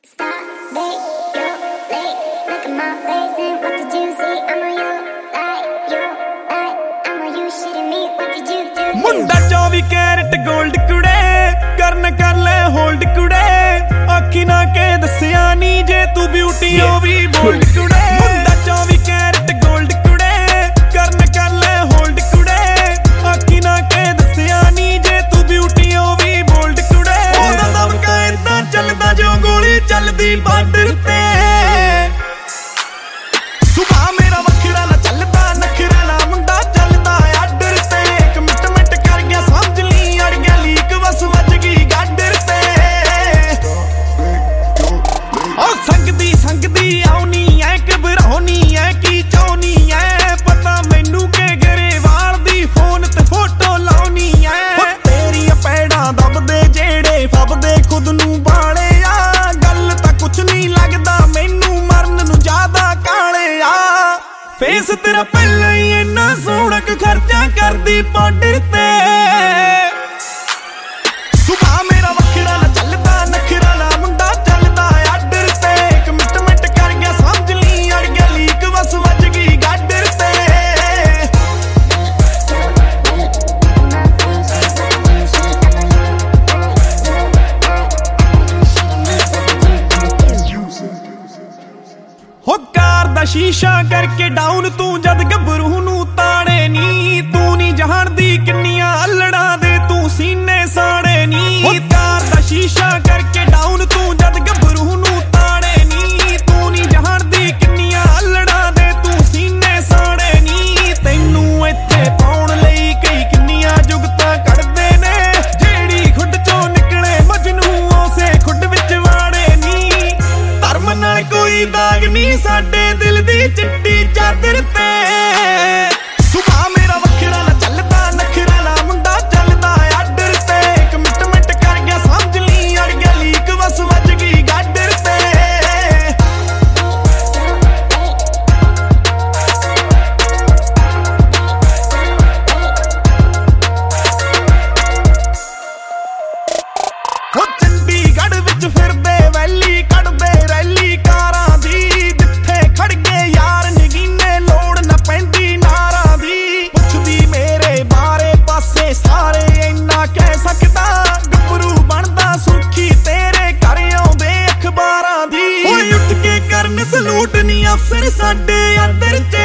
मुंडा 24 carat gold कुड़े करन कर ले होल्ड कुड़े आखी ना के दसिया नी जे तू ब्यूटी हो भी बोल्ड कुड़े मुंडा 24 कैरेट गोल्ड कुड़े करन कर ले होल्ड कुड़े आखी ना के दसिया नी जे तू ब्यूटी हो भी बोल्ड कुड़े ओदा दमका इदां चलदा जो गोली चलदी बार्डर ते सुबह मेरा वखरा ना चलदा नखरा ना मुंडा चलदा आर्डर ते कमिटमेंट कर गया समझ ली अड़ गया लीक बस वज गई गाडर ते ओ संगदी आउनी ऐ घबराउनी ऐ की चाहनी ऐ पता मैनू के गरेवाल दी फोन ते फोटो लाउनी ऐ तेरी पैड़ा दबदे जेड़े फबदे खुद नू बाले आ गल तां कुछ नहीं लगदा मैनू मरन नू ज्यादा काले आ फेस तेरा पहले ही इन्ना सोहना खर्चा करदी पाउडर ते सुबह मेरा वखरा ना चलदा नखरा ना मुंडा चलदा आर्डर ते कमिटमेंट कर गया समझ ली अड़ गया लीक बस वज गई गाडर ते हो कार दा शीशा करके डाउन तू जद गबरू नू ताड़े नी तू नी जानदी किन्नियां अल्लड़ा दे तू सीने साड़े नी हो कार दा शीशा करके डाउन तू जद गबरू नू ताड़े नी तू नी जानदी किन्नियां अल्लड़ा दे तू सीने साड़े नी तैनू इत्थे पाउण लई कई किन्नियां जुगतां कढदे ने जेड़ी खुड चों निकले मजनू उसे खुड विच वाड़े नी धर्म नाल कोई दाग नी साडे दिल दी चिट्टी चादर ते सुबह मेरा वखरा ना चलदा नखरा ना मुंडा चलदा आर्डर ते कमिटमेंट कर गया समझ ली अड़ गया लीक बस वज गई गाडर ते हो चंडीगढ़ विच फिरदे वैली कढदे रैली कारां दी जिथे खड़ गए यार नगीने लोड़ ना पैंदी नारां दी पुछदी मेरे बारे पासे सारे इन्ना कह सकदा गबरू बनदा सुर्खी तेरे घर आउंदे अखबारां दी ओए उठ के करन सलूट नी अफसर साडे अंदर च